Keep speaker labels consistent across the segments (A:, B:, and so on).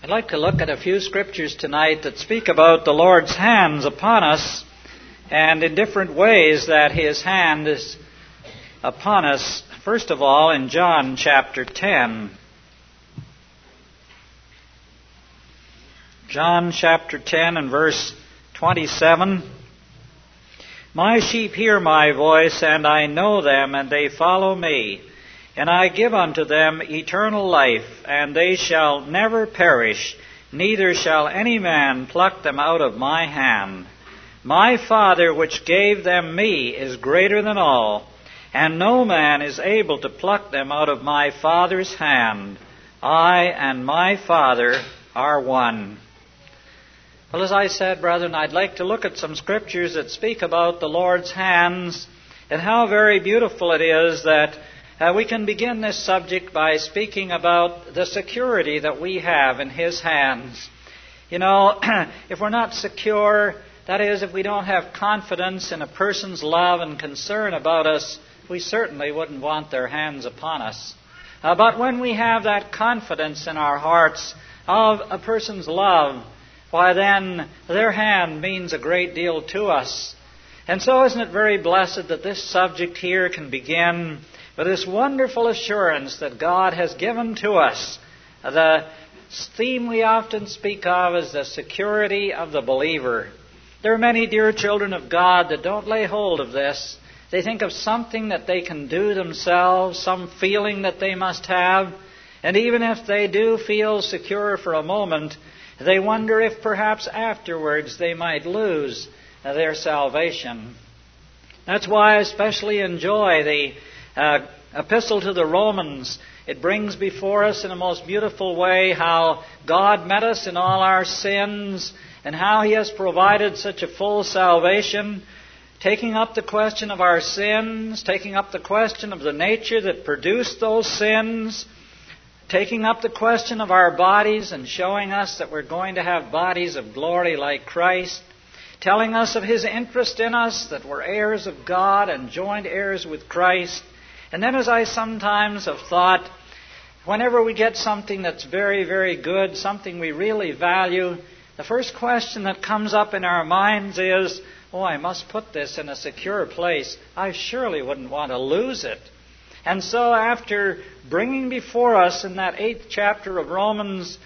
A: I'd like to look at a few scriptures tonight that speak about the Lord's hands upon us and in different ways that His hand is upon us. First of all, in John chapter 10. John chapter 10 and verse 27. My sheep hear my voice, and I know them, and they follow me. And I give unto them eternal life, and they shall never perish, neither shall any man pluck them out of my hand. My Father which gave them me is greater than all, and no man is able to pluck them out of my Father's hand. I and my Father are one. Well, as I said, brethren, I'd like to look at some scriptures that speak about the Lord's hands and how very beautiful it is that we can begin this subject by speaking about the security that we have in His hands. You know, if we're not secure, that is, if we don't have confidence in a person's love and concern about us, we certainly wouldn't want their hands upon us. But when we have that confidence in our hearts of a person's love, why then their hand means a great deal to us. And so isn't it very blessed that this subject here can begin with this wonderful assurance that God has given to us. The theme we often speak of is the security of the believer. There are many dear children of God that don't lay hold of this. They think of something that they can do themselves, some feeling that they must have. And even if they do feel secure for a moment, they wonder if perhaps afterwards they might lose their salvation. That's why I especially enjoy the Epistle to the Romans. It brings before us in a most beautiful way how God met us in all our sins and how He has provided such a full salvation, taking up the question of our sins, taking up the question of the nature that produced those sins, taking up the question of our bodies and showing us that we're going to have bodies of glory like Christ, telling us of His interest in us, that we're heirs of God and joint heirs with Christ. And then, as I sometimes have thought, whenever we get something that's very, very good, something we really value, the first question that comes up in our minds is, I must put this in a secure place. I surely wouldn't want to lose it. And so after bringing before us in that 8th chapter of Romans,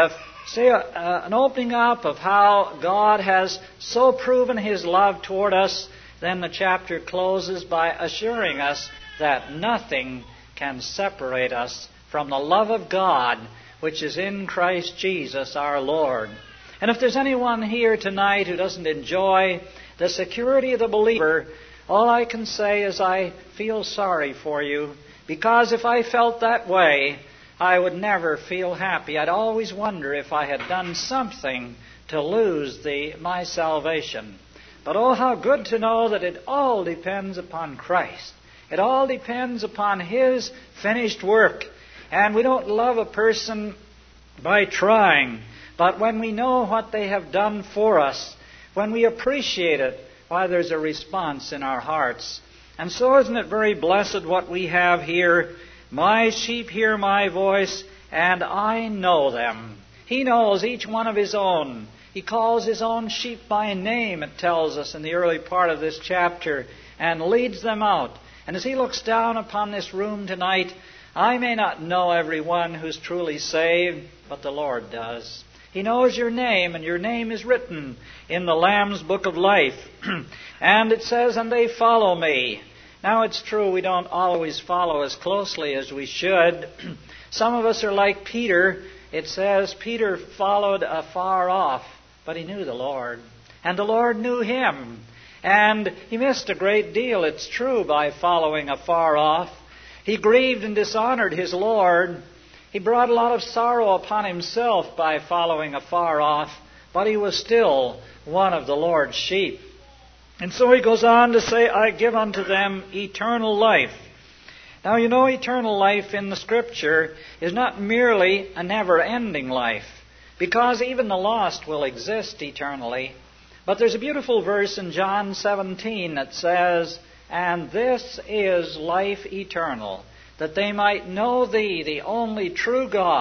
A: an opening up of how God has so proven His love toward us, then the chapter closes by assuring us that nothing can separate us from the love of God which is in Christ Jesus our Lord. And if there's anyone here tonight who doesn't enjoy the security of the believer, all I can say is I feel sorry for you, because if I felt that way, I would never feel happy. I'd always wonder if I had done something to lose my salvation. But how good to know that it all depends upon Christ. It all depends upon His finished work. And we don't love a person by trying, but when we know what they have done for us, when we appreciate it, why, there's a response in our hearts. And so isn't it very blessed what we have here? My sheep hear my voice, and I know them. He knows each one of His own. He calls His own sheep by name, it tells us in the early part of this chapter, and leads them out. And as He looks down upon this room tonight, I may not know everyone who's truly saved, but the Lord does. He knows your name, and your name is written in the Lamb's Book of Life. And it says, and they follow me. Now it's true we don't always follow as closely as we should. Some of us are like Peter. It says Peter followed afar off, but he knew the Lord. And the Lord knew him. And he missed a great deal, it's true, by following afar off. He grieved and dishonored his Lord. He brought a lot of sorrow upon himself by following afar off, but he was still one of the Lord's sheep. And so he goes on to say, I give unto them eternal life. Now, you know, eternal life in the Scripture is not merely a never-ending life, because even the lost will exist eternally. But there's a beautiful verse in John 17 that says, and this is life eternal, that they might know Thee, the only true God,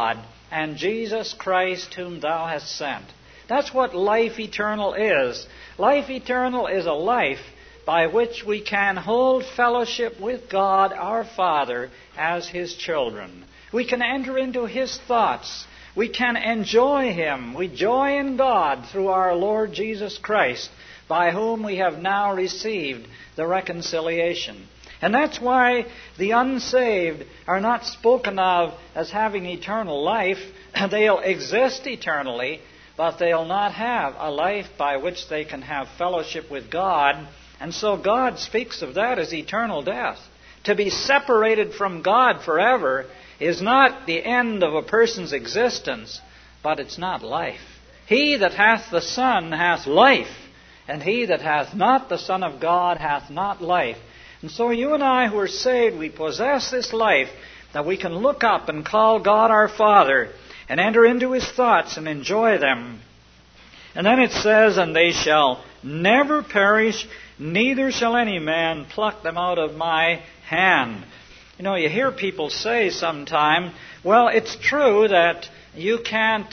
A: and Jesus Christ whom thou hast sent. That's what life eternal is. Life eternal is a life by which we can hold fellowship with God our Father as His children. We can enter into His thoughts. We can enjoy Him. We joy in God through our Lord Jesus Christ, by whom we have now received the reconciliation. And that's why the unsaved are not spoken of as having eternal life. They'll exist eternally, but they'll not have a life by which they can have fellowship with God. And so God speaks of that as eternal death. To be separated from God forever is not the end of a person's existence, but it's not life. He that hath the Son hath life, and he that hath not the Son of God hath not life. And so you and I who are saved, we possess this life that we can look up and call God our Father and enter into His thoughts and enjoy them. And then it says, and they shall never perish, neither shall any man pluck them out of my hand. You know, you hear people say sometime, well, it's true that you can't,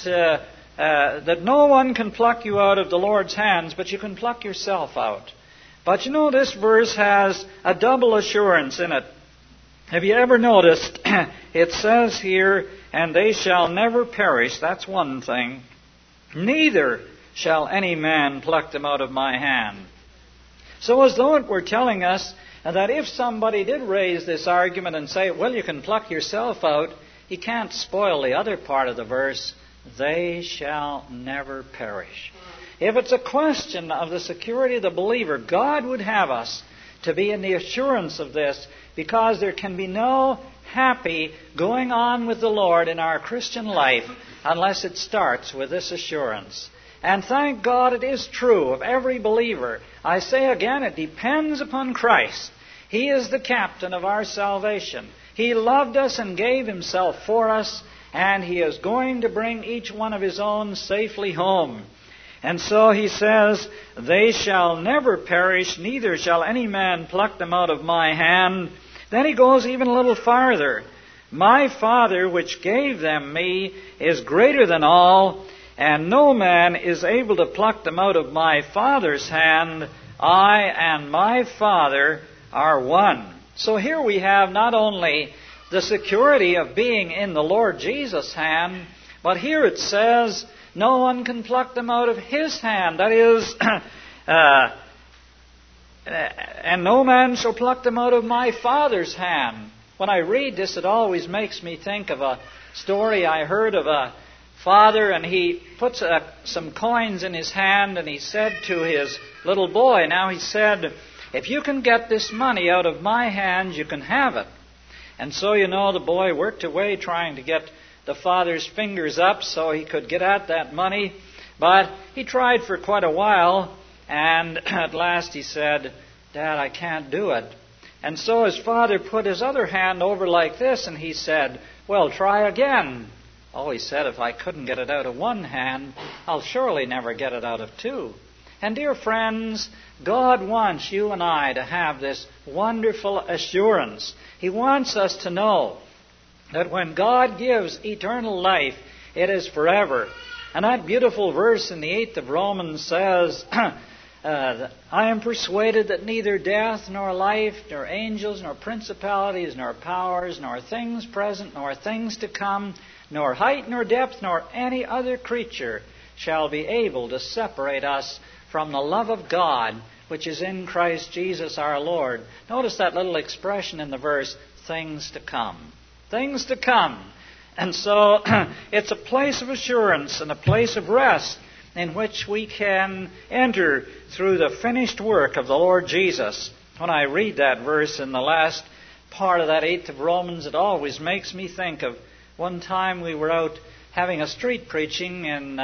A: that no one can pluck you out of the Lord's hands, but you can pluck yourself out. But you know, this verse has a double assurance in it. Have you ever noticed, it says here, and they shall never perish, that's one thing, neither shall any man pluck them out of my hand. So as though it were telling us that if somebody did raise this argument and say, well, you can pluck yourself out, he can't spoil the other part of the verse, they shall never perish. If it's a question of the security of the believer, God would have us to be in the assurance of this, because there can be no happy going on with the Lord in our Christian life unless it starts with this assurance. And thank God it is true of every believer. I say again, it depends upon Christ. He is the captain of our salvation. He loved us and gave Himself for us, and He is going to bring each one of His own safely home. And so He says, they shall never perish, neither shall any man pluck them out of my hand. Then He goes even a little farther. My Father which gave them me is greater than all, and no man is able to pluck them out of my Father's hand. I and my Father are one. So here we have not only the security of being in the Lord Jesus' hand, but here it says, no one can pluck them out of His hand. That is, and no man shall pluck them out of my Father's hand. When I read this, it always makes me think of a story I heard of a father, and he puts some coins in his hand, and he said to his little boy, now he said, if you can get this money out of my hand, you can have it. And so, you know, the boy worked away trying to get the father's fingers up so he could get at that money. But he tried for quite a while, and at last he said, Dad, I can't do it. And so his father put his other hand over like this, and he said, well, try again. Oh, he said, if I couldn't get it out of one hand, I'll surely never get it out of two. And dear friends, God wants you and I to have this wonderful assurance. He wants us to know that when God gives eternal life, it is forever. And that beautiful verse in the 8th of Romans says, I am persuaded that neither death, nor life, nor angels, nor principalities, nor powers, nor things present, nor things to come, nor height, nor depth, nor any other creature shall be able to separate us from the love of God, which is in Christ Jesus our Lord. Notice that little expression in the verse, things to come. Things to come. And so it's a place of assurance and a place of rest in which we can enter through the finished work of the Lord Jesus. When I read that verse in the last part of that 8th of Romans, it always makes me think of one time we were out having a street preaching in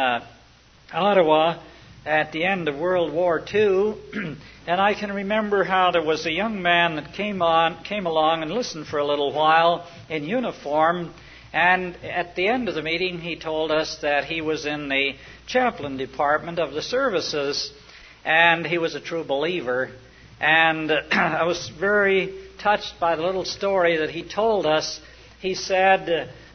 A: Ottawa at the end of World War II, and I can remember how there was a young man that came along and listened for a little while in uniform, and at the end of the meeting he told us that he was in the chaplain department of the services, and he was a true believer. And I was very touched by the little story that he told us. He said,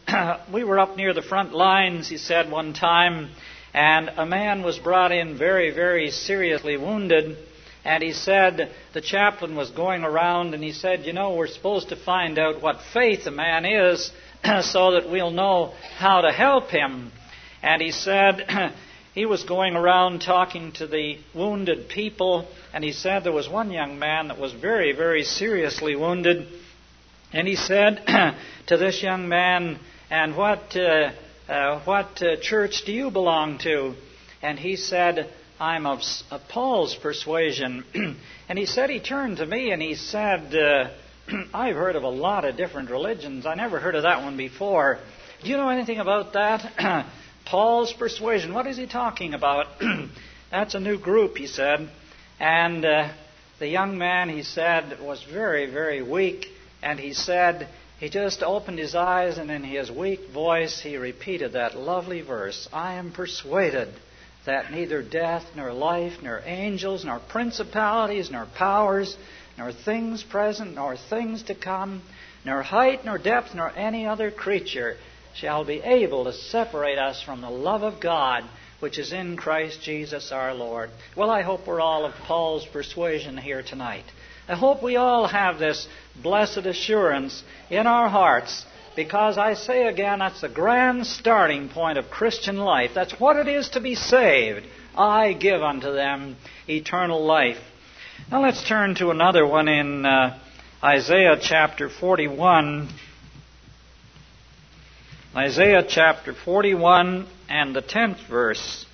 A: we were up near the front lines, he said one time, and a man was brought in very, very seriously wounded. And he said the chaplain was going around and he said, we're supposed to find out what faith a man is so that we'll know how to help him. And he said he was going around talking to the wounded people, and he said there was one young man that was very, very seriously wounded. And he said to this young man, "And what church do you belong to?" And he said, "I'm of Paul's persuasion." And he said, he turned to me and he said, "I've heard of a lot of different religions. I never heard of that one before. Do you know anything about that?" Paul's persuasion. What is he talking about? That's a new group, he said. And the young man, he said, was very, very weak. And he said, he just opened his eyes and in his weak voice he repeated that lovely verse, "I am persuaded that neither death, nor life, nor angels, nor principalities, nor powers, nor things present, nor things to come, nor height, nor depth, nor any other creature shall be able to separate us from the love of God, which is in Christ Jesus our Lord." Well, I hope we're all of Paul's persuasion here tonight. I hope we all have this blessed assurance in our hearts, because I say again, that's the grand starting point of Christian life. That's what it is to be saved. I give unto them eternal life. Now let's turn to another one in Isaiah chapter 41. Isaiah chapter 41 and the 10th verse.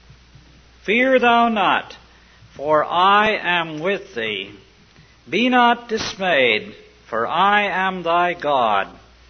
A: "Fear thou not, for I am with thee. Be not dismayed, for I am thy God.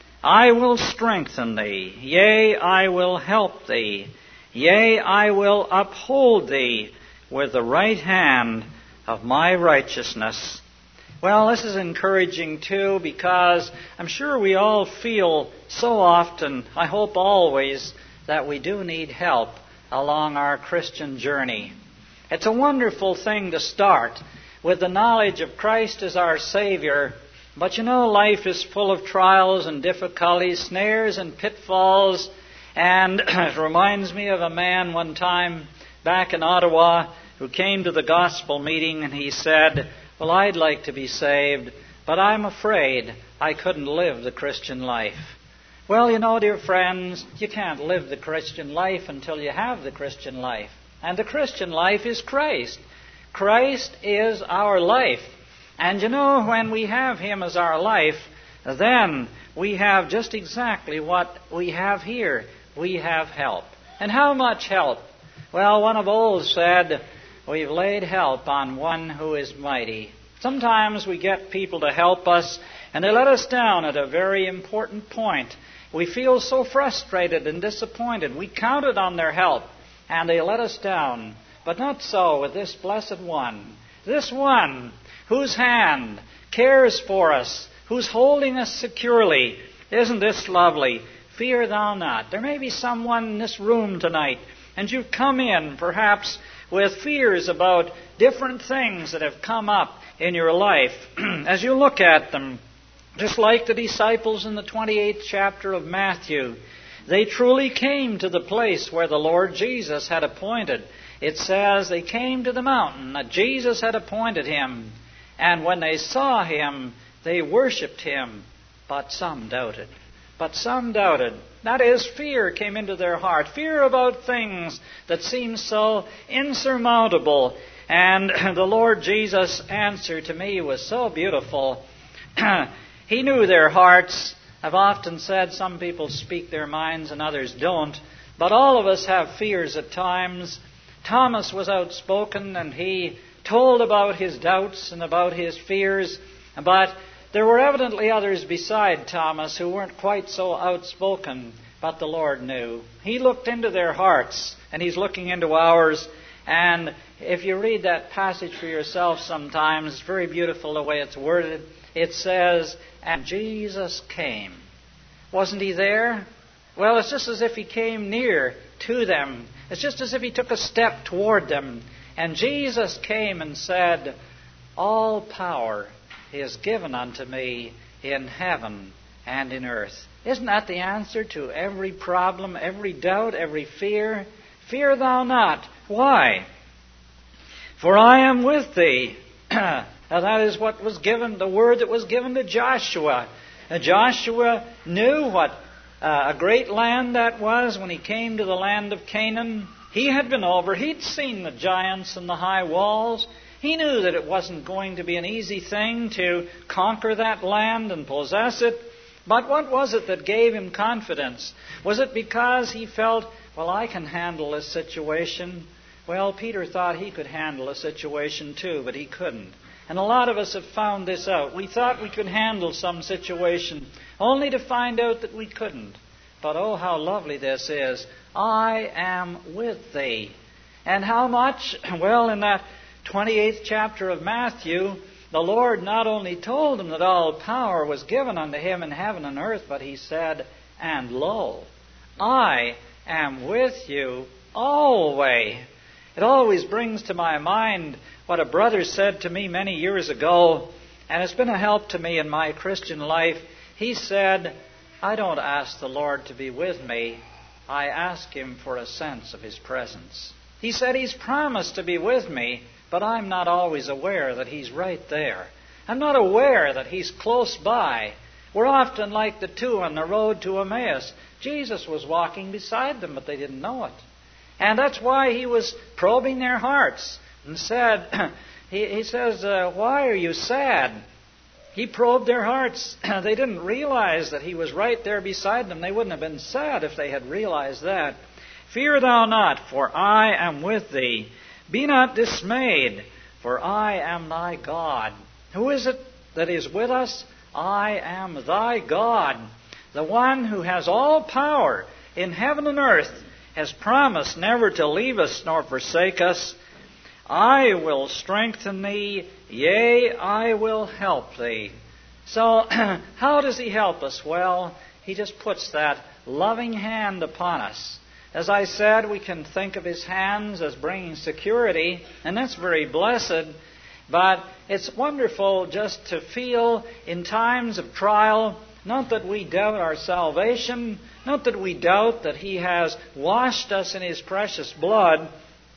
A: I will strengthen thee, yea, I will help thee. Yea, I will uphold thee with the right hand of my righteousness." Well, this is encouraging too, because I'm sure we all feel so often, I hope always, that we do need help along our Christian journey. It's a wonderful thing to start with the knowledge of Christ as our Savior. But life is full of trials and difficulties, snares and pitfalls. And it reminds me of a man one time back in Ottawa who came to the gospel meeting and he said, "Well, I'd like to be saved, but I'm afraid I couldn't live the Christian life." Well, dear friends, you can't live the Christian life until you have the Christian life. And the Christian life is Christ. Christ is our life. And when we have Him as our life, then we have just exactly what we have here. We have help. And how much help? Well, one of old said, "We've laid help on one who is mighty." Sometimes we get people to help us, and they let us down at a very important point. We feel so frustrated and disappointed. We counted on their help, and they let us down. But not so with this blessed one. This one whose hand cares for us, who's holding us securely. Isn't this lovely? Fear thou not. There may be someone in this room tonight, and you've come in perhaps with fears about different things that have come up in your life. As you look at them, just like the disciples in the 28th chapter of Matthew, they truly came to the place where the Lord Jesus had appointed. It says they came to the mountain that Jesus had appointed Him. And when they saw Him, they worshipped Him. But some doubted. But some doubted. That is, fear came into their heart. Fear about things that seem so insurmountable. And the Lord Jesus' answer to me was so beautiful. He knew their hearts. I've often said some people speak their minds and others don't. But all of us have fears at times. Thomas was outspoken and he told about his doubts and about his fears. But there were evidently others beside Thomas who weren't quite so outspoken. But the Lord knew. He looked into their hearts, and He's looking into ours. And if you read that passage for yourself sometimes, it's very beautiful the way it's worded. It says, "And Jesus came." Wasn't He there? Well, it's just as if He came near to them. It's just as if He took a step toward them. And Jesus came and said, "All power is given unto me in heaven and in earth." Isn't that the answer to every problem, every doubt, every fear? Fear thou not. Why? For I am with thee. Now that is what was given, the word that was given to Joshua. Joshua knew what a great land that was when he came to the land of Canaan. He had been over. He'd seen the giants and the high walls. He knew that it wasn't going to be an easy thing to conquer that land and possess it. But what was it that gave him confidence? Was it because he felt, well, I can handle this situation? Well, Peter thought he could handle a situation too, but he couldn't. And a lot of us have found this out. We thought we could handle some situation, only to find out that we couldn't. But oh, how lovely this is. I am with thee. And how much? Well, in that 28th chapter of Matthew, the Lord not only told him that all power was given unto him in heaven and earth, but he said, and lo, I am with you always. It always brings to my mind what a brother said to me many years ago, and it's been a help to me in my Christian life. He said, I don't ask the Lord to be with me. I ask Him for a sense of His presence. He said He's promised to be with me, but I'm not always aware that He's right there. I'm not aware that He's close by. We're often like the two on the road to Emmaus. Jesus was walking beside them, but they didn't know it. And that's why He was probing their hearts and said, He says, why are you sad? He probed their hearts. They didn't realize that He was right there beside them. They wouldn't have been sad if they had realized that. Fear thou not, for I am with thee. Be not dismayed, for I am thy God. Who is it that is with us? I am thy God. The one who has all power in heaven and earth has promised never to leave us nor forsake us. I will strengthen thee, yea, I will help thee. So, how does He help us? Well, He just puts that loving hand upon us. As I said, we can think of His hands as bringing security, and that's very blessed. But it's wonderful just to feel in times of trial, not that we doubt our salvation, not that we doubt that He has washed us in His precious blood,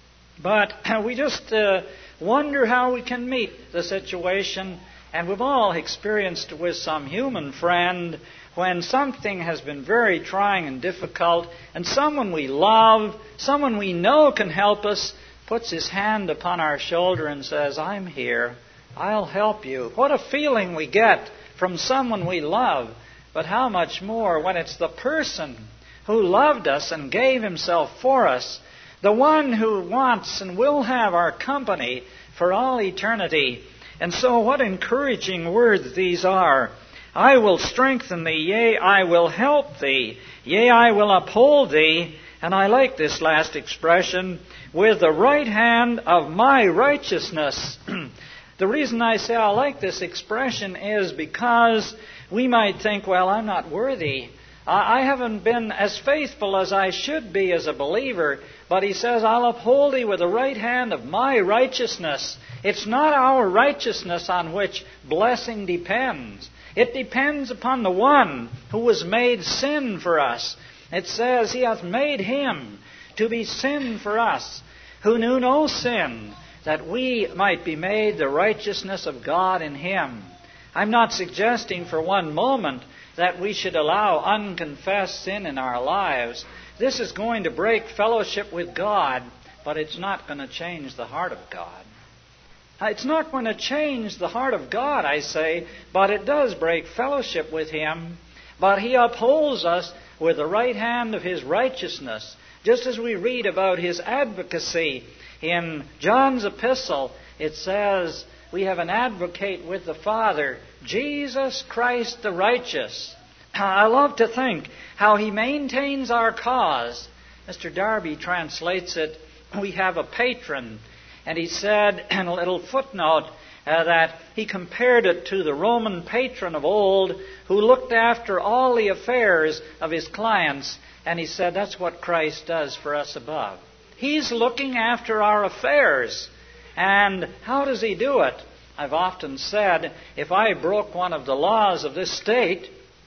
A: but we just wonder how we can meet the situation. And we've all experienced with some human friend when something has been very trying and difficult, and someone we love, someone we know can help us, puts his hand upon our shoulder and says, I'm here, I'll help you. What a feeling we get from someone we love. But how much more when it's the person who loved us and gave Himself for us, the one who wants and will have our company for all eternity. And so what encouraging words these are. I will strengthen thee, yea, I will help thee, yea, I will uphold thee. And I like this last expression, with the right hand of my righteousness. The reason I say I like this expression is because we might think, well, I'm not worthy. I haven't been as faithful as I should be as a believer. But He says, I'll uphold thee with the right hand of my righteousness. It's not our righteousness on which blessing depends. It depends upon the one who was made sin for us. It says, He hath made Him to be sin for us, who knew no sin, that we might be made the righteousness of God in Him. I'm not suggesting for one moment that we should allow unconfessed sin in our lives. This is going to break fellowship with God, but it's not going to change the heart of God. It's not going to change the heart of God, I say, but it does break fellowship with Him. But He upholds us with the right hand of His righteousness. Just as we read about His advocacy in John's epistle, it says, we have an advocate with the Father, Jesus Christ the righteous. I love to think how He maintains our cause. Mr. Darby translates it, we have a patron. And he said in a little footnote that he compared it to the Roman patron of old who looked after all the affairs of his clients. And he said that's what Christ does for us above. He's looking after our affairs. And how does He do it? I've often said, if I broke one of the laws of this state,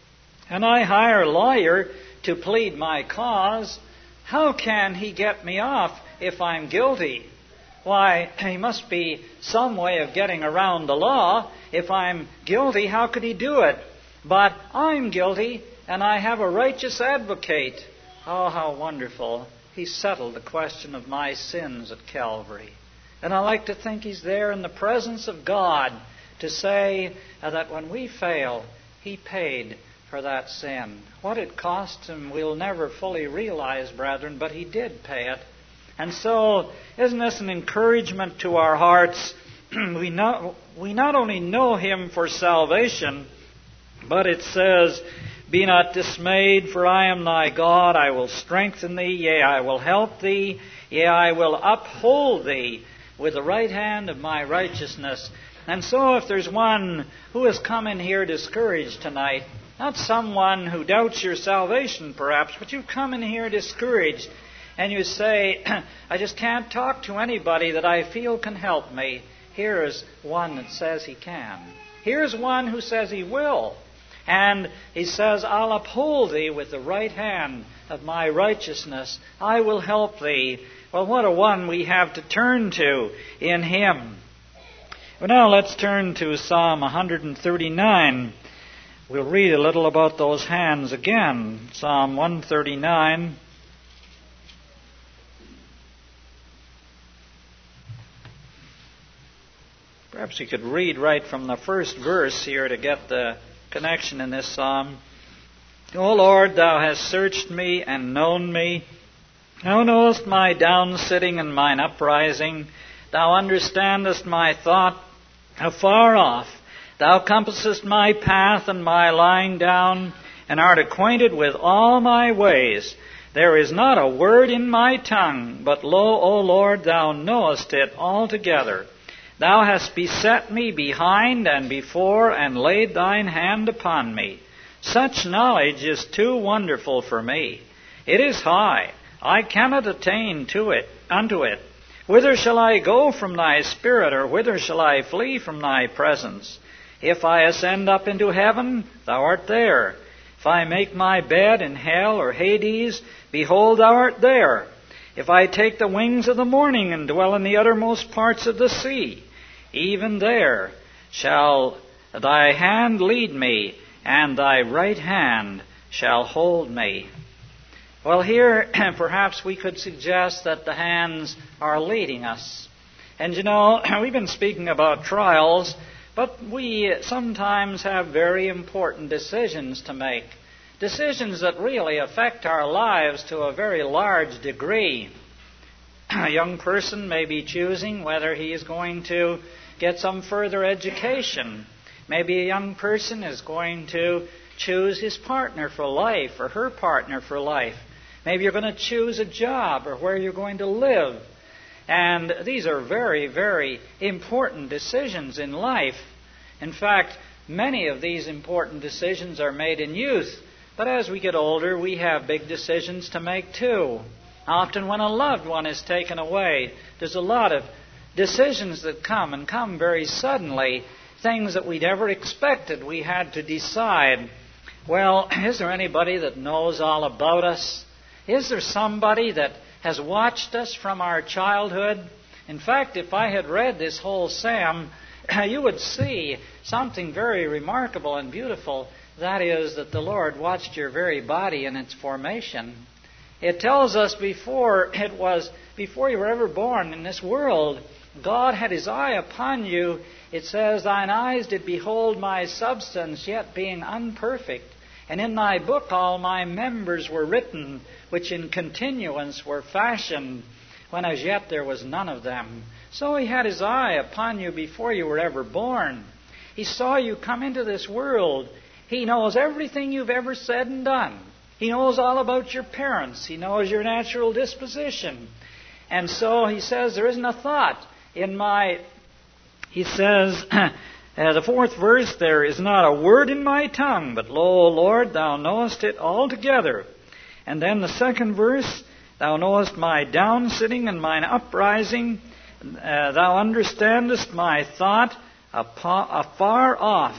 A: and I hire a lawyer to plead my cause, how can he get me off if I'm guilty? Why, he must be some way of getting around the law. If I'm guilty, how could he do it? But I'm guilty, and I have a righteous advocate. Oh, how wonderful. He settled the question of my sins at Calvary. And I like to think He's there in the presence of God to say that when we fail, He paid for that sin. What it cost Him, we'll never fully realize, brethren, but He did pay it. And so, isn't this an encouragement to our hearts? We not only know Him for salvation, but it says, "Be not dismayed, for I am thy God. I will strengthen thee, yea, I will help thee, yea, I will uphold thee with the right hand of my righteousness." And so if there's one who has come in here discouraged tonight, not someone who doubts your salvation perhaps, but you've come in here discouraged, and you say, "I just can't talk to anybody that I feel can help me." Here is one that says he can. Here's one who says he will. And he says, "I'll uphold thee with the right hand of my righteousness. I will help thee." Well, what a one we have to turn to in Him. Well, now let's turn to Psalm 139. We'll read a little about those hands again. Psalm 139. Perhaps you could read right from the first verse here to get the connection in this psalm. "O Lord, Thou hast searched me and known me. Thou knowest my downsitting and mine uprising. Thou understandest my thought afar off. Thou compassest my path and my lying down, and art acquainted with all my ways. There is not a word in my tongue, but lo, O Lord, Thou knowest it altogether. Thou hast beset me behind and before, and laid Thine hand upon me. Such knowledge is too wonderful for me. It is high. I cannot attain unto it. Whither shall I go from Thy Spirit, or whither shall I flee from Thy presence? If I ascend up into heaven, Thou art there. If I make my bed in hell or Hades, behold, Thou art there. If I take the wings of the morning and dwell in the uttermost parts of the sea, even there shall Thy hand lead me, and Thy right hand shall hold me." Well, here perhaps we could suggest that the hands are leading us. And you know, we've been speaking about trials, but we sometimes have very important decisions to make. Decisions that really affect our lives to a very large degree. A young person may be choosing whether he is going to get some further education. Maybe a young person is going to choose his partner for life or her partner for life. Maybe you're going to choose a job or where you're going to live. And these are very, very important decisions in life. In fact, many of these important decisions are made in youth. But as we get older, we have big decisions to make too. Often when a loved one is taken away, there's a lot of decisions that come very suddenly. Things that we never expected we had to decide. Well, is there anybody that knows all about us? Is there somebody that has watched us from our childhood? In fact, if I had read this whole psalm, you would see something very remarkable and beautiful. That is, that the Lord watched your very body in its formation. It tells us before you were ever born in this world, God had His eye upon you. It says, "Thine eyes did behold my substance, yet being unperfect. And in thy book all my members were written, which in continuance were fashioned, when as yet there was none of them." So He had His eye upon you before you were ever born. He saw you come into this world. He knows everything you've ever said and done. He knows all about your parents. He knows your natural disposition. And so He says, there isn't a thought in my... He says, the fourth verse, "There is not a word in my tongue, but lo, Lord, Thou knowest it altogether." And then the second verse, "Thou knowest my downsitting and mine uprising. Thou understandest my thought afar off."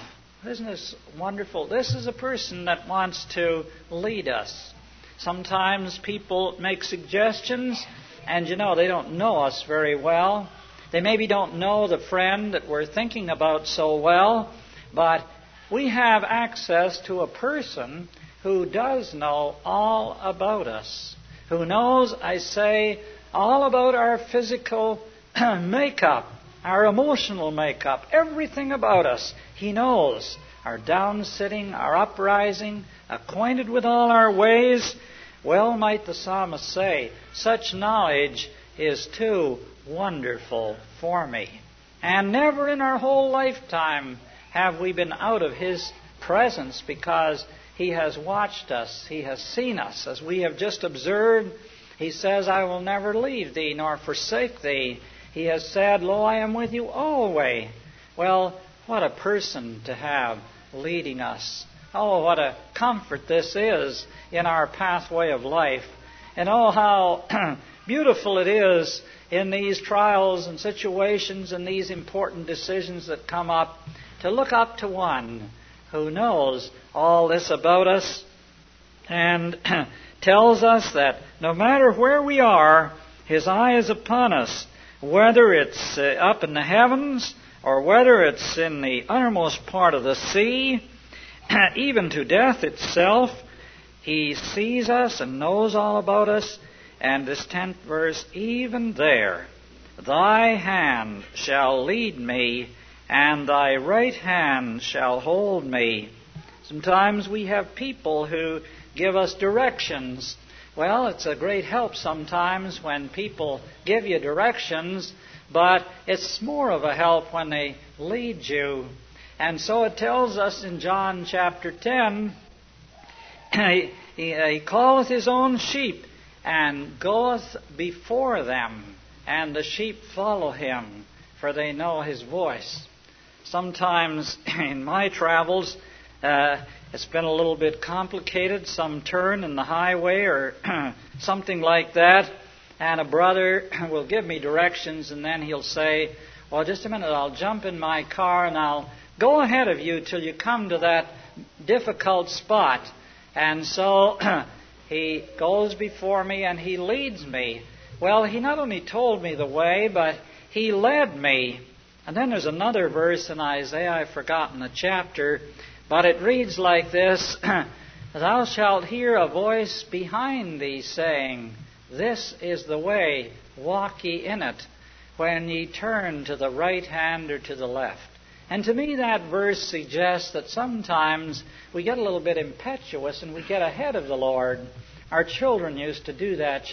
A: isn't this wonderful? This is a person that wants to lead us. Sometimes people make suggestions, and they don't know us very well. They maybe don't know the friend that we're thinking about so well, but we have access to a person who does know all about us, who knows, I say, all about our physical makeup, our emotional makeup, everything about us. He knows our down-sitting, our uprising, acquainted with all our ways. Well might the psalmist say, such knowledge is too wonderful for me. And never in our whole lifetime have we been out of His presence, because He has watched us, He has seen us. As we have just observed, He says, I will never leave thee nor forsake thee. He has said, lo, I am with you always. Well, what a person to have leading us. Oh, what a comfort this is in our pathway of life. And oh, how beautiful it is in these trials and situations and these important decisions that come up to look up to one who knows all this about us and tells us that no matter where we are, His eye is upon us, whether it's up in the heavens or whether it's in the uttermost part of the sea, even to death itself. He sees us and knows all about us. And this 10th verse, even there, thy hand shall lead me, and thy right hand shall hold me. Sometimes we have people who give us directions. Well, it's a great help sometimes when people give you directions, but it's more of a help when they lead you. And so it tells us in John chapter 10, he calleth his own sheep, and goeth before them, and the sheep follow him, for they know his voice. Sometimes in my travels, it's been a little bit complicated, some turn in the highway or something like that, and a brother will give me directions, and then he'll say, well, just a minute, I'll jump in my car and I'll go ahead of you till you come to that difficult spot. And so he goes before me and he leads me. Well, he not only told me the way, but he led me. And then there's another verse in Isaiah, I've forgotten the chapter, but it reads like this, thou shalt hear a voice behind thee saying, this is the way, walk ye in it, when ye turn to the right hand or to the left. And to me that verse suggests that sometimes we get a little bit impetuous and we get ahead of the Lord. Our children used to do that,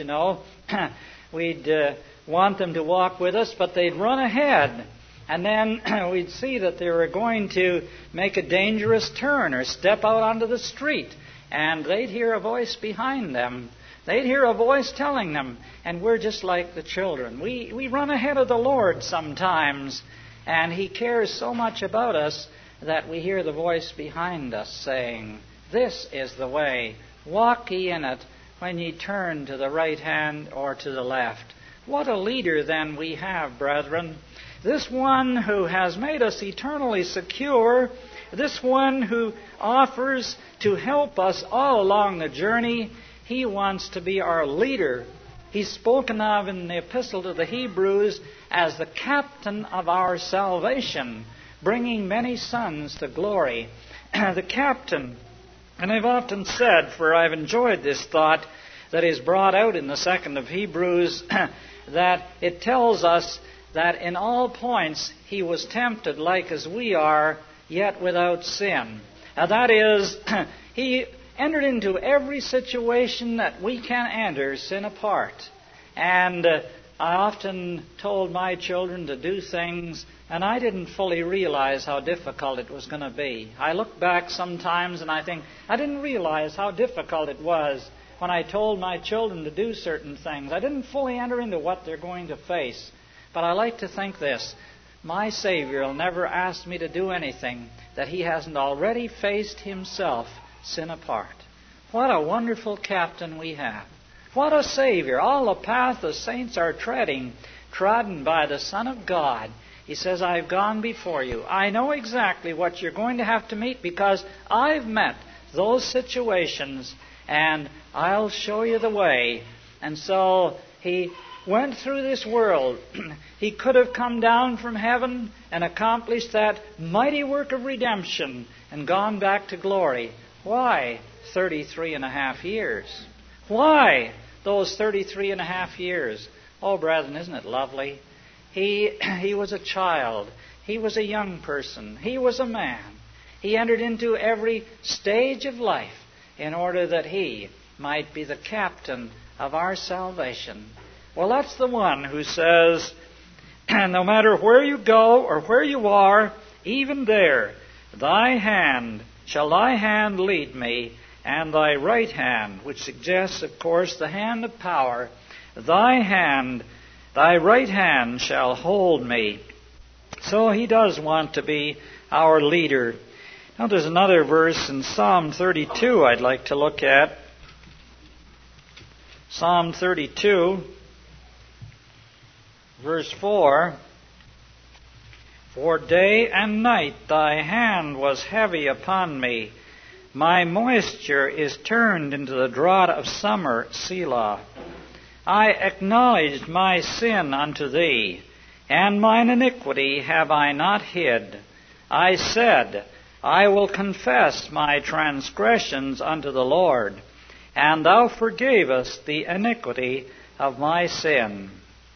A: We'd want them to walk with us, but they'd run ahead. And then we'd see that they were going to make a dangerous turn or step out onto the street. And they'd hear a voice behind them. They'd hear a voice telling them. And we're just like the children. We run ahead of the Lord sometimes. And He cares so much about us that we hear the voice behind us saying, this is the way, walk ye in it, when ye turn to the right hand or to the left. What a leader then we have, brethren. This one who has made us eternally secure, this one who offers to help us all along the journey, He wants to be our leader. He's spoken of in the Epistle to the Hebrews as the captain of our salvation, bringing many sons to glory. The captain. And I've often said, for I've enjoyed this thought that is brought out in the 2nd of Hebrews, that it tells us that in all points He was tempted like as we are, yet without sin. Now that is, He entered into every situation that we can enter, sin apart. And I often told my children to do things, and I didn't fully realize how difficult it was going to be. I look back sometimes and I think, I didn't realize how difficult it was when I told my children to do certain things. I didn't fully enter into what they're going to face. But I like to think this, my Savior will never ask me to do anything that He hasn't already faced Himself, sin apart. What a wonderful captain we have. What a Savior. All the path the saints are treading, trodden by the Son of God. He says, I've gone before you. I know exactly what you're going to have to meet because I've met those situations, and I'll show you the way. And so he went through this world. He could have come down from heaven and accomplished that mighty work of redemption and gone back to glory. Why 33 and a half years? Why those 33 and a half years? Oh, brethren, isn't it lovely? He was a child. He was a young person. He was a man. He entered into every stage of life in order that he might be the captain of our salvation. Well, that's the one who says, no matter where you go or where you are, even there, thy hand lead me, and thy right hand, which suggests, of course, the hand of power, thy right hand shall hold me. So he does want to be our leader. Now there's another verse in Psalm 32 I'd like to look at. Psalm 32, verse 4. For day and night thy hand was heavy upon me. My moisture is turned into the drought of summer, Selah. I acknowledged my sin unto thee, and mine iniquity have I not hid. I said, I will confess my transgressions unto the Lord, and thou forgavest the iniquity of my sin.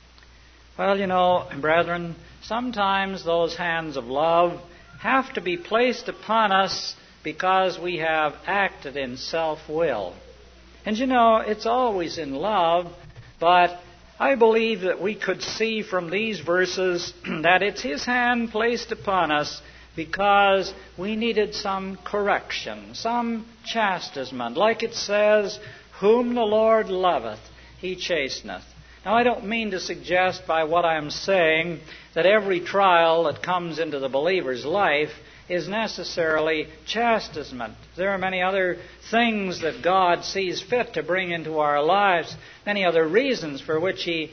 A: Well, you know, brethren, sometimes those hands of love have to be placed upon us because we have acted in self-will. And you know, it's always in love, but I believe that we could see from these verses that it's His hand placed upon us because we needed some correction, some chastisement. Like it says, whom the Lord loveth, He chasteneth. Now, I don't mean to suggest by what I'm saying that every trial that comes into the believer's life is necessarily chastisement. There are many other things that God sees fit to bring into our lives, many other reasons for which He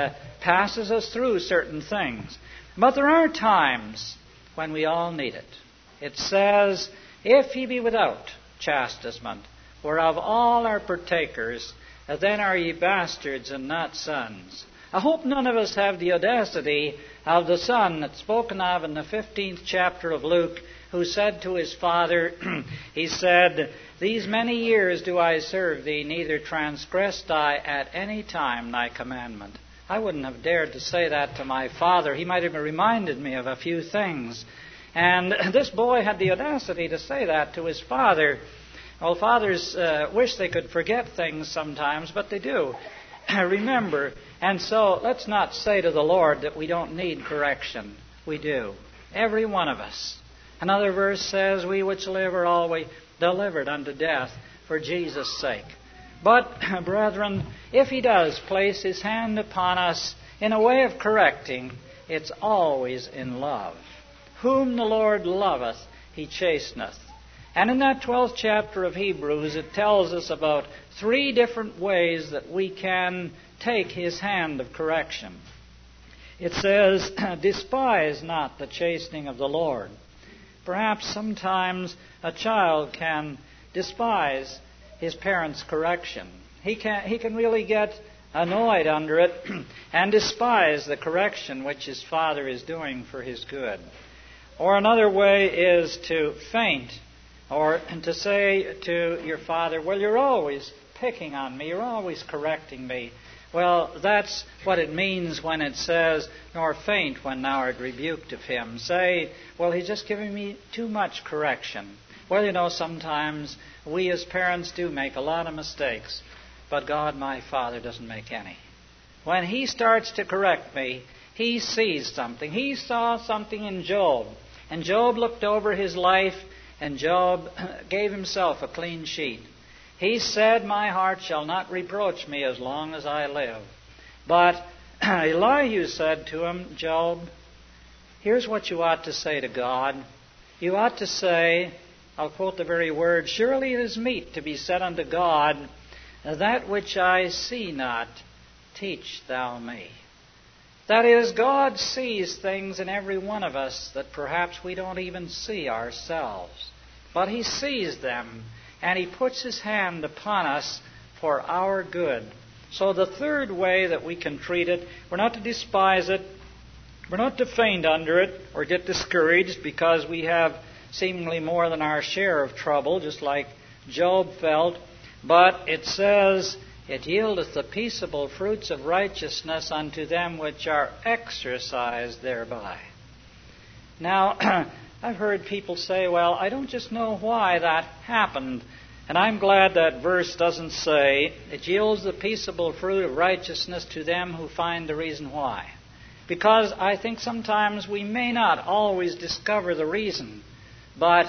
A: passes us through certain things. But there are times when we all need it. It says, if ye be without chastisement, whereof all are partakers, then are ye bastards and not sons. I hope none of us have the audacity of the son that's spoken of in the 15th chapter of Luke, who said to his father, he said, these many years do I serve thee, neither transgressed I at any time thy commandment. I wouldn't have dared to say that to my father. He might have reminded me of a few things. And this boy had the audacity to say that to his father. Well, fathers wish they could forget things sometimes, but they do. Remember. And so let's not say to the Lord that we don't need correction. We do. Every one of us. Another verse says, we which live are always delivered unto death for Jesus' sake. But, brethren, if He does place His hand upon us in a way of correcting, it's always in love. Whom the Lord loveth, He chasteneth. And in that 12th chapter of Hebrews, it tells us about 3 different ways that we can take His hand of correction. It says, despise not the chastening of the Lord. Perhaps sometimes a child can despise his parents' correction. He can really get annoyed under it and despise the correction which his father is doing for his good. Or another way is to faint, or to say to your father, well, you're always picking on me, you're always correcting me. Well, that's what it means when it says, nor faint when thou art rebuked of him. Say, well, he's just giving me too much correction. Well, you know, sometimes we as parents do make a lot of mistakes, but God, my Father, doesn't make any. When He starts to correct me, He sees something. He saw something in Job. And Job looked over his life, and Job gave himself a clean sheet. He said, my heart shall not reproach me as long as I live. But Elihu said to him, Job, here's what you ought to say to God. You ought to say, I'll quote the very word, surely it is meet to be said unto God, that which I see not, teach thou me. That is, God sees things in every one of us that perhaps we don't even see ourselves. But He sees them, and He puts His hand upon us for our good. So the third way that we can treat it, we're not to despise it, we're not to faint under it or get discouraged because we have seemingly more than our share of trouble, just like Job felt. But it says, it yieldeth the peaceable fruits of righteousness unto them which are exercised thereby. Now, I've heard people say, well, I don't just know why that happened. And I'm glad that verse doesn't say, it yields the peaceable fruit of righteousness to them who find the reason why. Because I think sometimes we may not always discover the reason. But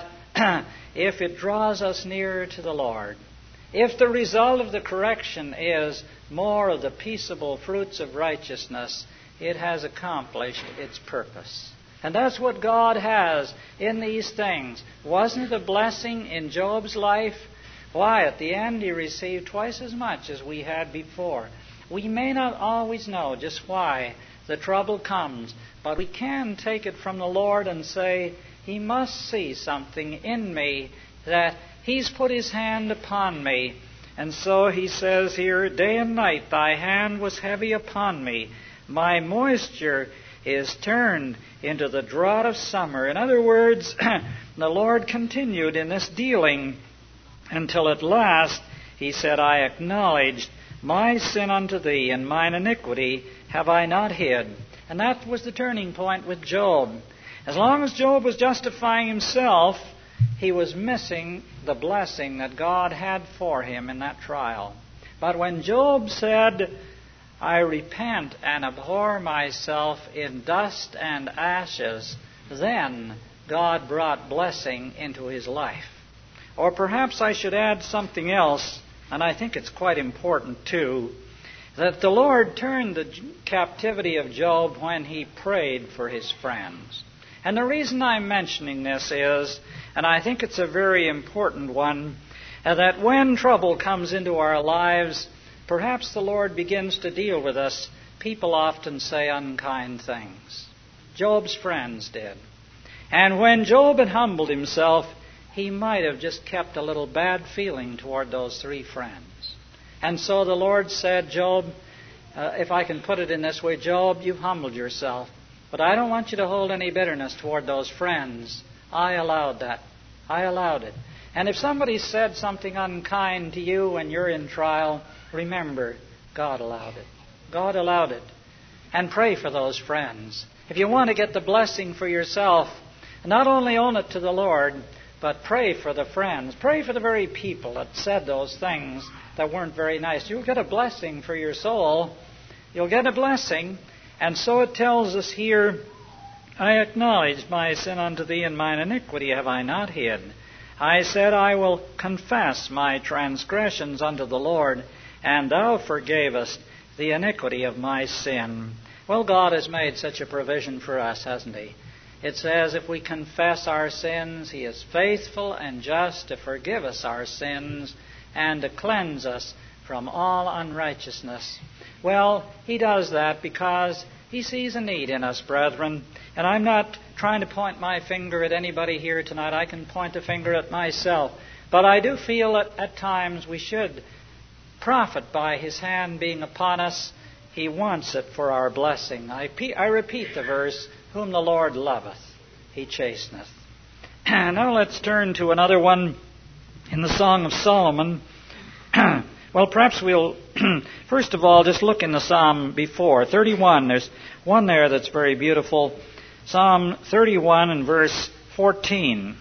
A: if it draws us nearer to the Lord, if the result of the correction is more of the peaceable fruits of righteousness, it has accomplished its purpose. And that's what God has in these things. Wasn't it a blessing in Job's life? Why, at the end he received twice as much as we had before. We may not always know just why the trouble comes, but we can take it from the Lord and say, He must see something in me, that He's put His hand upon me. And so He says here, day and night thy hand was heavy upon me. My moisture is turned into the drought of summer. In other words, the Lord continued in this dealing until at last He said, I acknowledged my sin unto thee, and mine iniquity have I not hid. And that was the turning point with Job. As long as Job was justifying himself, he was missing the blessing that God had for him in that trial. But when Job said, I repent and abhor myself in dust and ashes, then God brought blessing into his life. Or perhaps I should add something else, and I think it's quite important too, that the Lord turned the captivity of Job when he prayed for his friends. And the reason I'm mentioning this is, and I think it's a very important one, that when trouble comes into our lives, perhaps the Lord begins to deal with us. People often say unkind things. Job's friends did. And when Job had humbled himself, he might have just kept a little bad feeling toward those three friends. And so the Lord said, Job, if I can put it in this way, Job, you've humbled yourself. But I don't want you to hold any bitterness toward those friends. I allowed that. I allowed it. And if somebody said something unkind to you when you're in trial, remember, God allowed it. God allowed it. And pray for those friends. If you want to get the blessing for yourself, not only own it to the Lord, but pray for the friends. Pray for the very people that said those things that weren't very nice. You'll get a blessing for your soul. You'll get a blessing. And so it tells us here, I acknowledged my sin unto thee, and mine iniquity have I not hid. I said, I will confess my transgressions unto the Lord, and thou forgavest the iniquity of my sin. Well, God has made such a provision for us, hasn't He? It says, if we confess our sins, He is faithful and just to forgive us our sins and to cleanse us from all unrighteousness. Well, He does that because He sees a need in us, brethren. And I'm not trying to point my finger at anybody here tonight. I can point a finger at myself. But I do feel that at times we should profit by His hand being upon us. He wants it for our blessing. I repeat the verse, whom the Lord loveth, He chasteneth. Now let's turn to another one in the Song of Solomon. Well, perhaps we'll first of all just look in the Psalm before, 31. There's one there that's very beautiful. Psalm 31 and verse 14.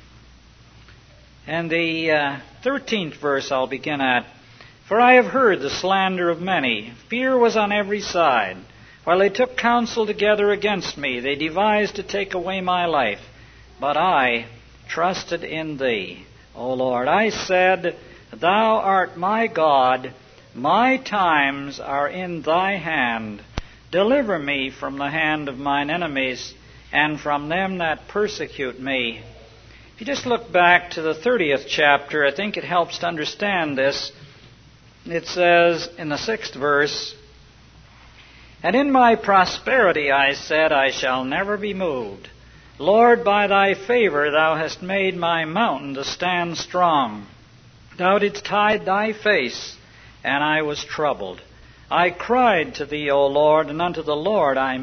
A: And the 13th verse I'll begin at. For I have heard the slander of many. Fear was on every side. While they took counsel together against me, they devised to take away my life. But I trusted in Thee, O Lord. I said, Thou art my God. My times are in Thy hand. Deliver me from the hand of mine enemies, and from them that persecute me. If you just look back to the 30th chapter, I think it helps to understand this. It says in the 6th verse, And in my prosperity I said, I shall never be moved. Lord, by thy favor thou hast made my mountain to stand strong. Thou didst hide thy face, and I was troubled. I cried to thee, O Lord, and unto the Lord I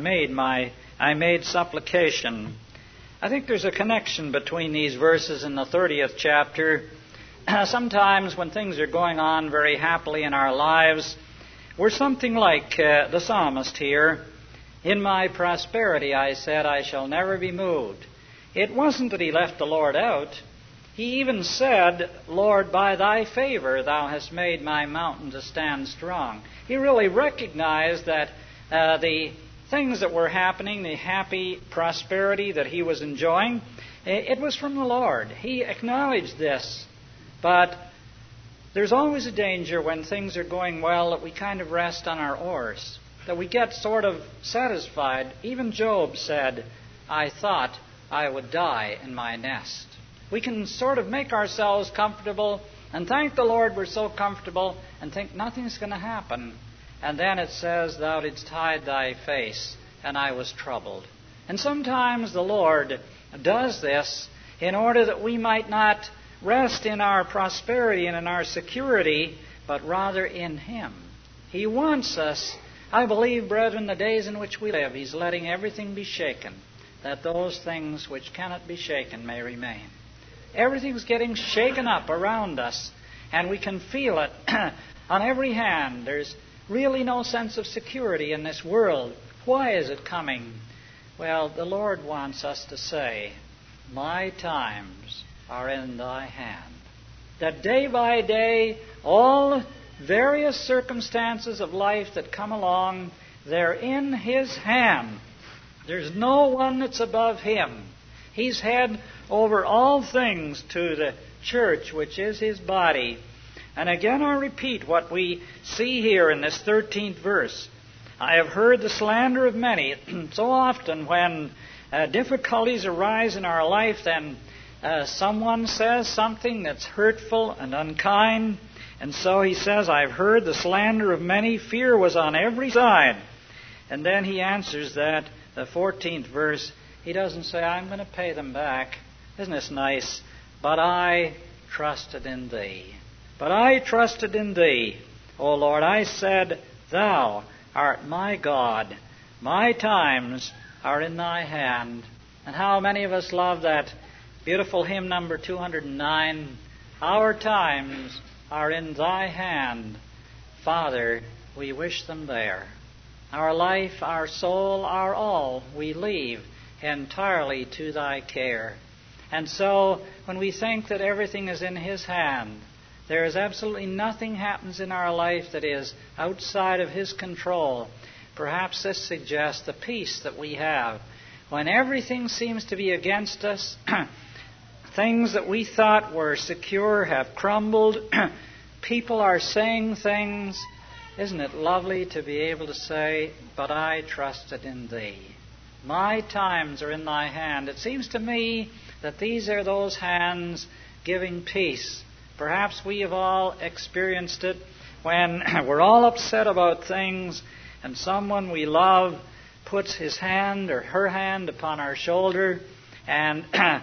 A: made supplication. I think there's a connection between these verses in the 30th chapter. Sometimes when things are going on very happily in our lives, we're something like the psalmist here. In my prosperity, I said, I shall never be moved. It wasn't that he left the Lord out. He even said, Lord, by thy favor thou hast made my mountain to stand strong. He really recognized that the things that were happening, the happy prosperity that he was enjoying, it was from the Lord. He acknowledged this. But there's always a danger when things are going well that we kind of rest on our oars, that we get sort of satisfied. Even Job said, I thought I would die in my nest. We can sort of make ourselves comfortable and thank the Lord we're so comfortable and think nothing's going to happen. And then it says, thou didst hide thy face, and I was troubled. And sometimes the Lord does this in order that we might not rest in our prosperity and in our security, but rather in Him. He wants us, I believe, brethren, the days in which we live, He's letting everything be shaken, that those things which cannot be shaken may remain. Everything's getting shaken up around us, and we can feel it on every hand. There's really no sense of security in this world. Why is it coming? Well, the Lord wants us to say, my times are in thy hand. That day by day, all various circumstances of life that come along, they're in His hand. There's no one that's above Him. He's head over all things to the church, which is His body. And again I repeat what we see here in this 13th verse. I have heard the slander of many. So often when difficulties arise in our life, then someone says something that's hurtful and unkind. And so he says, I've heard the slander of many. Fear was on every side. And then he answers that, the 14th verse, he doesn't say, I'm going to pay them back. Isn't this nice? But I trusted in thee. But I trusted in thee, O Lord. I said, thou art my God. My times are in thy hand. And how many of us love that beautiful hymn number 209? Our times are in thy hand. Father, we wish them there. Our life, our soul, our all, we leave entirely to thy care. And so, when we think that everything is in His hand, there is absolutely nothing happens in our life that is outside of His control. Perhaps this suggests the peace that we have. When everything seems to be against us, things that we thought were secure have crumbled, people are saying things. Isn't it lovely to be able to say, but I trusted in thee. My times are in thy hand. It seems to me that these are those hands giving peace. Perhaps we have all experienced it when we're all upset about things and someone we love puts his hand or her hand upon our shoulder and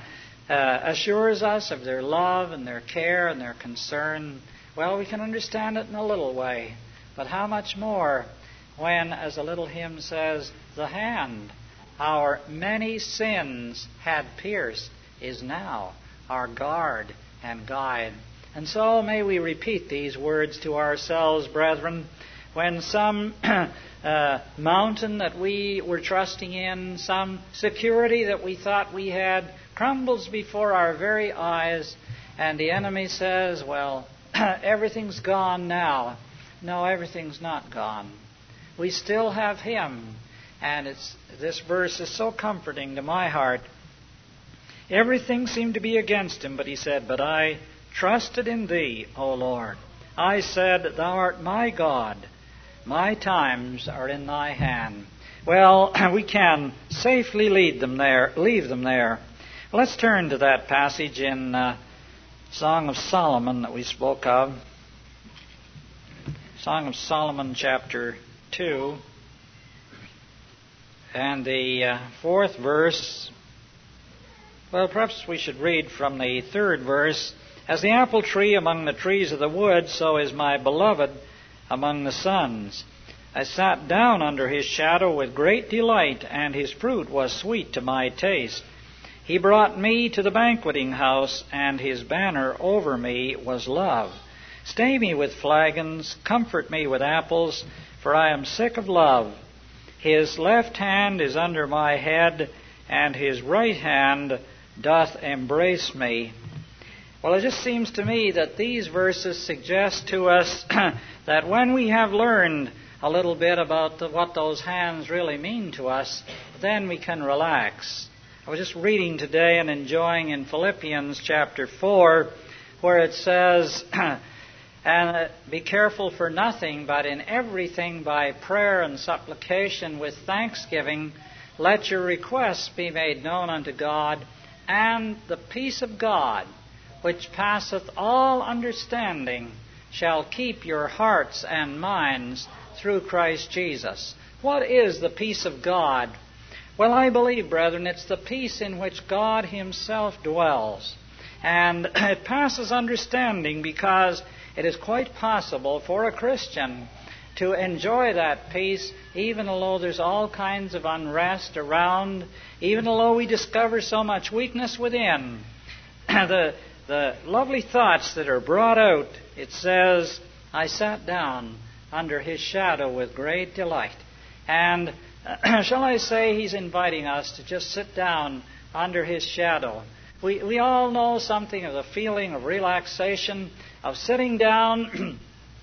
A: assures us of their love and their care and their concern. Well, we can understand it in a little way. But how much more when, as a little hymn says, the hand our many sins had pierced is now our guard and guide. And so may we repeat these words to ourselves, brethren, when some mountain that we were trusting in, some security that we thought we had, crumbles before our very eyes, and the enemy says, well, everything's gone now. No, everything's not gone. We still have Him. And this verse is so comforting to my heart. Everything seemed to be against him, but he said, but I trusted in thee, O Lord. I said, thou art my God. My times are in thy hand. Well, we can safely leave them there. Let's turn to that passage in Song of Solomon that we spoke of. Song of Solomon, chapter 2. And the fourth verse, well, perhaps we should read from the third verse. As the apple tree among the trees of the wood, so is my beloved among the sons. I sat down under his shadow with great delight, and his fruit was sweet to my taste. He brought me to the banqueting house, and his banner over me was love. Stay me with flagons, comfort me with apples, for I am sick of love. His left hand is under my head, and his right hand doth embrace me. Well, it just seems to me that these verses suggest to us that when we have learned a little bit about what those hands really mean to us, then we can relax. I was just reading today and enjoying in Philippians chapter 4, where it says, and be careful for nothing, but in everything by prayer and supplication with thanksgiving, let your requests be made known unto God, and the peace of God, which passeth all understanding, shall keep your hearts and minds through Christ Jesus. What is the peace of God? Well, I believe, brethren, it's the peace in which God Himself dwells. And it passes understanding, because it is quite possible for a Christian to enjoy that peace even though there's all kinds of unrest around, even though we discover so much weakness within. The lovely thoughts that are brought out, it says, I sat down under his shadow with great delight. And shall I say, he's inviting us to just sit down under his shadow. We all know something of the feeling of relaxation, of sitting down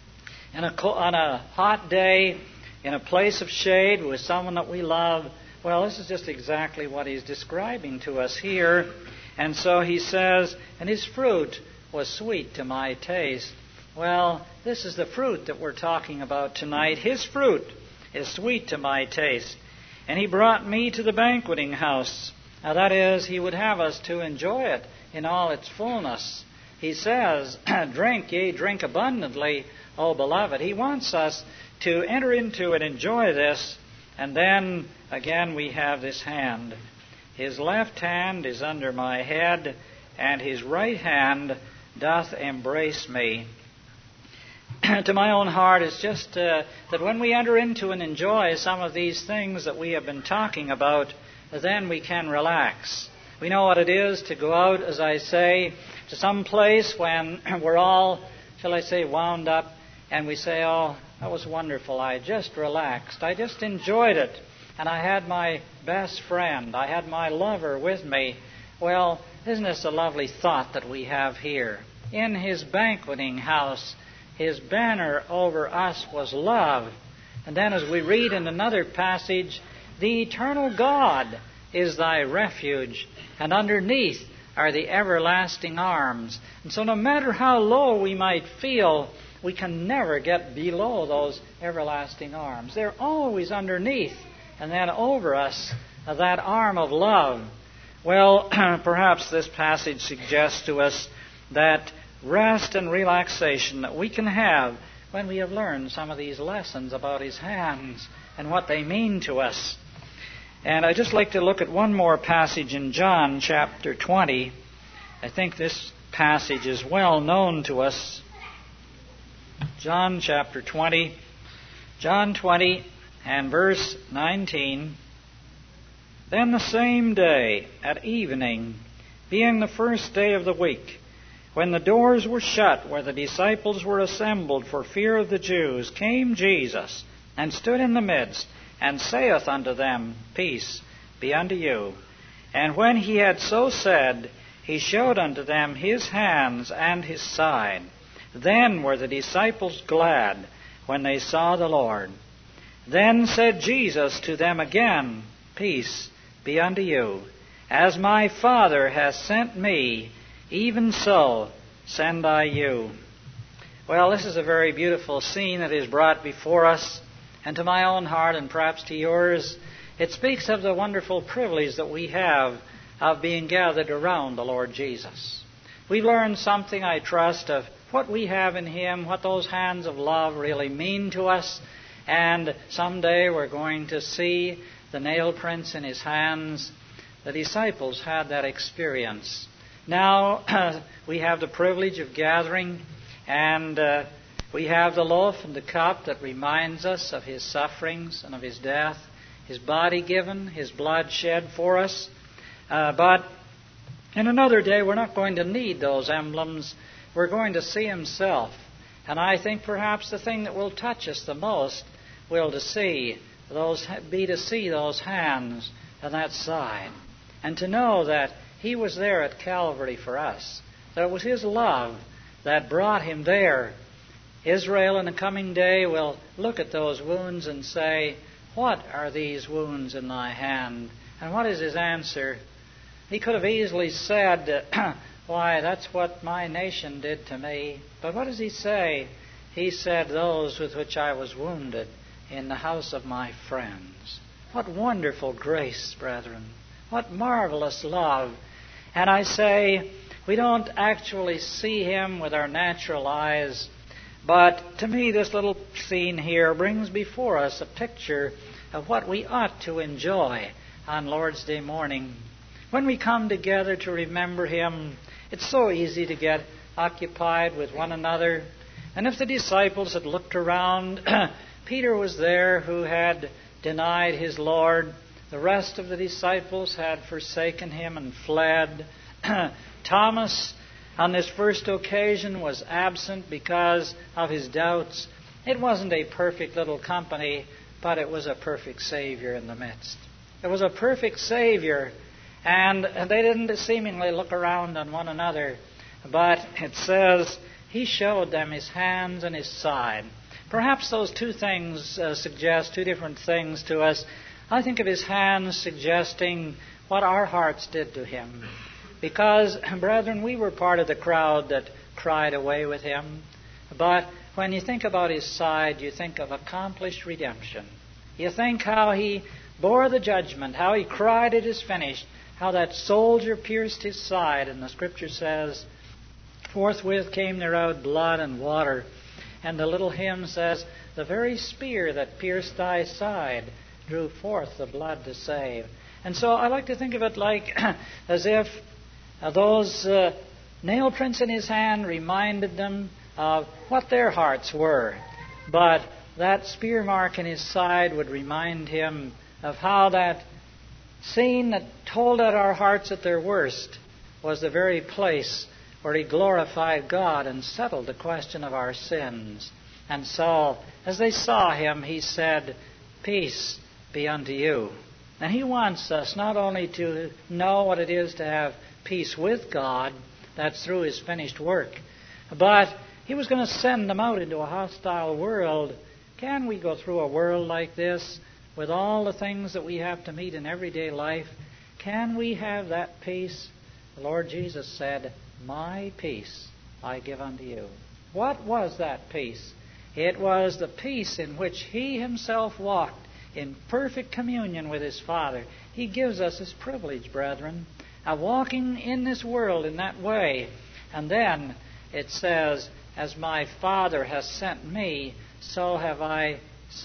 A: on a hot day in a place of shade with someone that we love. Well, this is just exactly what he's describing to us here. And so he says, and his fruit was sweet to my taste. Well, this is the fruit that we're talking about tonight. His fruit is sweet to my taste. And he brought me to the banqueting house. Now that is, he would have us to enjoy it in all its fullness. He says, drink, yea, drink abundantly, O beloved. He wants us to enter into and enjoy this. And then, again, we have this hand. His left hand is under my head, and his right hand doth embrace me. To my own heart, it's just that when we enter into and enjoy some of these things that we have been talking about, then we can relax. We know what it is to go out, as I say, to some place when we're all, shall I say, wound up, and we say, oh, that was wonderful. I just relaxed. I just enjoyed it. And I had my best friend. I had my lover with me. Well, isn't this a lovely thought that we have here? In his banqueting house, his banner over us was love. And then as we read in another passage, the eternal God is thy refuge, and underneath are the everlasting arms. And so no matter how low we might feel, we can never get below those everlasting arms. They're always underneath, and then over us, that arm of love. Well, perhaps this passage suggests to us that rest and relaxation that we can have when we have learned some of these lessons about His hands and what they mean to us. And I'd just like to look at one more passage in John chapter 20. I think this passage is well known to us. John chapter 20. John 20 and verse 19. Then the same day at evening, being the first day of the week, when the doors were shut where the disciples were assembled for fear of the Jews, came Jesus and stood in the midst, and saith unto them, Peace be unto you. And when he had so said, he showed unto them his hands and his side. Then were the disciples glad when they saw the Lord. Then said Jesus to them again, Peace be unto you. As my Father hath sent me, even so send I you. Well, this is a very beautiful scene that is brought before us. And to my own heart, and perhaps to yours, it speaks of the wonderful privilege that we have of being gathered around the Lord Jesus. We've learned something, I trust, of what we have in Him, what those hands of love really mean to us. And someday we're going to see the nail prints in his hands. The disciples had that experience. Now we have the privilege of gathering, and we have the loaf and the cup that reminds us of his sufferings and of his death, his body given, his blood shed for us. But in another day we're not going to need those emblems. We're going to see himself. And I think perhaps the thing that will touch us the most will be to see those hands and that side, and to know that he was there at Calvary for us. That it was his love that brought him there. Israel in the coming day will look at those wounds and say, "What are these wounds in thy hand?" And what is his answer? He could have easily said, "Why, that's what my nation did to me." But what does he say? He said, "Those with which I was wounded in the house of my friends." What wonderful grace, brethren. What marvelous love. And I say, we don't actually see him with our natural eyes, but to me this little scene here brings before us a picture of what we ought to enjoy on Lord's Day morning. When we come together to remember him, it's so easy to get occupied with one another. And if the disciples had looked around, Peter was there who had denied his Lord. The rest of the disciples had forsaken him and fled. Thomas, on this first occasion, was absent because of his doubts. It wasn't a perfect little company, but it was a perfect Savior in the midst. It was a perfect Savior, and they didn't seemingly look around on one another. But it says, he showed them his hands and his side. Perhaps those two things suggest two different things to us. I think of his hands suggesting what our hearts did to him. Because, brethren, we were part of the crowd that cried away with him. But when you think about his side, you think of accomplished redemption. You think how he bore the judgment, how he cried, "It is finished," how that soldier pierced his side. And the Scripture says, "Forthwith came there out blood and water." And the little hymn says, "The very spear that pierced thy side drew forth the blood to save." And so I like to think of it like as if those nail prints in his hand reminded them of what their hearts were. But that spear mark in his side would remind him of how that scene that told at our hearts at their worst was the very place where he glorified God and settled the question of our sins. And so, as they saw him, he said, "Peace be unto you." And he wants us not only to know what it is to have peace with God, that's through his finished work, but he was going to send them out into a hostile world. Can we go through a world like this with all the things that we have to meet in everyday life? Can we have that peace? The Lord Jesus said, "My peace I give unto you." What was that peace? It was the peace in which he himself walked in perfect communion with his Father. He gives us this privilege, brethren, of walking in this world in that way. And then it says, "As my Father has sent me, so have I,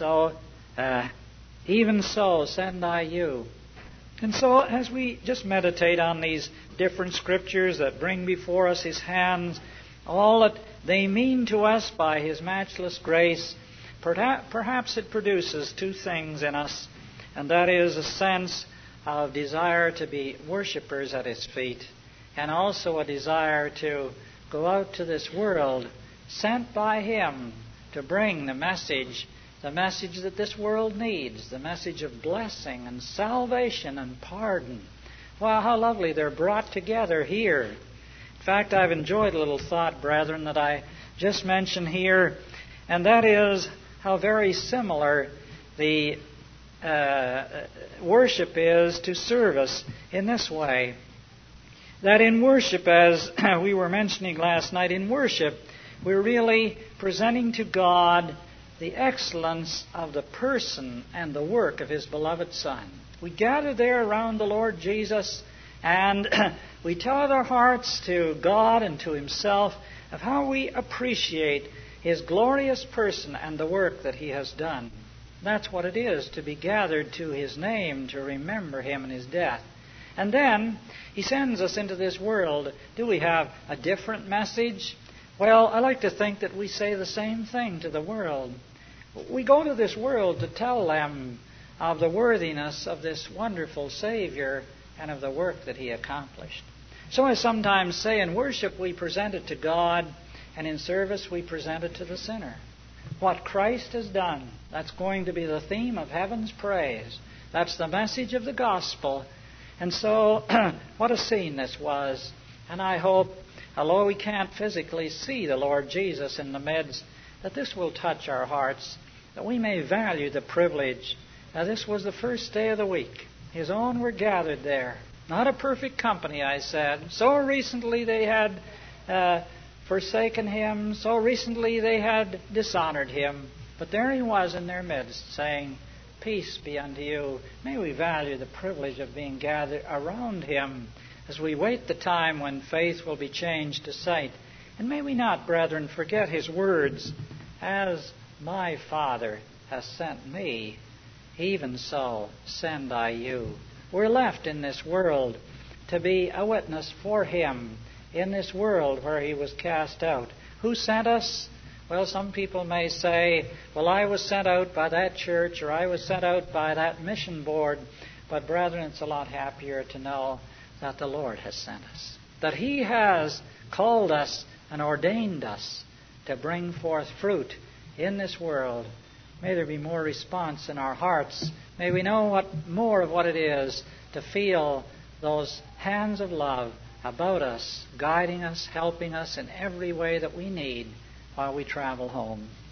A: even so send I you." And so as we just meditate on these different scriptures that bring before us his hands, all that they mean to us by his matchless grace, perhaps it produces two things in us, and that is a sense of desire to be worshippers at his feet, and also a desire to go out to this world sent by him to bring the message that this world needs, the message of blessing and salvation and pardon. Wow, how lovely they're brought together here. In fact, I've enjoyed a little thought, brethren, that I just mentioned here, and that is how very similar the worship is to service in this way. That in worship, as we were mentioning last night, in worship, we're really presenting to God the excellence of the person and the work of his beloved Son. We gather there around the Lord Jesus, and we tell our hearts to God and to himself of how we appreciate his glorious person and the work that he has done. That's what it is, to be gathered to His name, to remember Him and His death. And then He sends us into this world. Do we have a different message? Well, I like to think that we say the same thing to the world. We go to this world to tell them of the worthiness of this wonderful Savior and of the work that He accomplished. So I sometimes say, in worship we present it to God, and in service we present it to the sinner. What Christ has done, that's going to be the theme of heaven's praise. That's the message of the gospel. And so, what a scene this was. And I hope, although we can't physically see the Lord Jesus in the midst, that this will touch our hearts, that we may value the privilege. Now, this was the first day of the week. His own were gathered there. Not a perfect company, I said. So recently they had forsaken Him. So recently they had dishonored Him. But there He was in their midst, saying, "Peace be unto you." May we value the privilege of being gathered around Him as we wait the time when faith will be changed to sight. And may we not, brethren, forget His words, "As my Father has sent me, even so send I you." We're left in this world to be a witness for Him in this world where He was cast out. Who sent us? Well, some people may say, well, I was sent out by that church, or I was sent out by that mission board. But brethren, it's a lot happier to know that the Lord has sent us, that He has called us and ordained us to bring forth fruit in this world. May there be more response in our hearts. May we know more of what it is to feel those hands of love about us, guiding us, helping us in every way that we need while we travel home.